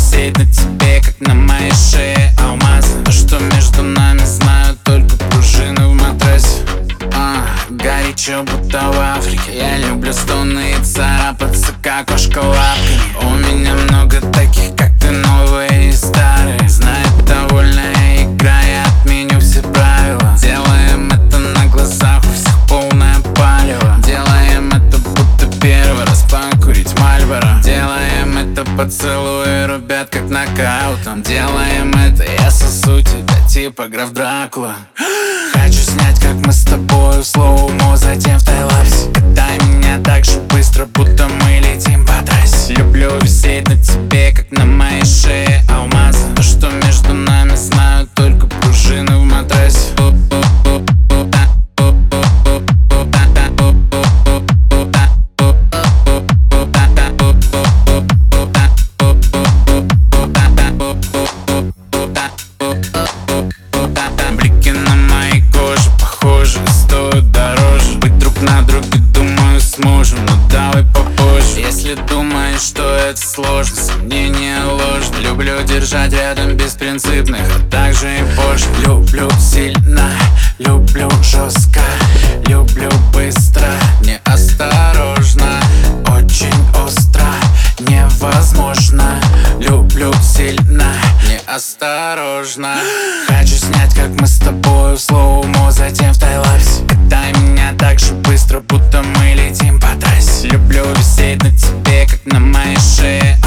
висеть на тебе, как на моей шее алмазы. То, что между нами, знают только пружины в матрасе. Горячо, будто в Африке. Я люблю стоны и царапаться, как кошка лапками. У меня много таких, как ты, новые и старые. Знает, довольная игра, я отменю все правила. Делаем это на глазах, у всех полное палево. Делаем это, будто первый раз покурить Мальборо. Делаем это, поцелуи рубят, как нокаутом. Делаем это, я сосу тебя, типа граф Дракула. Хочу снять, как мы с тобой в слоумо, затем в тайлапсе. Катай меня так же быстро, будто мы летим по трассе. Люблю висеть на тебе, как на моей шее алмазы. То, что между нами, знают только пружины в матрасе. Блики на моей коже похожи, стоят дороже. Быть друг на друге, думаю, сможем, но давай попозже. Если думаешь, что это сложно, сомнения ложны. Люблю держать рядом беспринципных, а также и позже. Люблю сильно, люблю жестко, люблю быстро, неосторожно, очень остро, невозможно. Люблю сильно, неосторожно. Хочу снять, как мы с тобой в слоумо, затем в тайлапсе. Катай меня так же быстро, будто мы летим по трассе. Люблю висеть на тебе, как на моей шее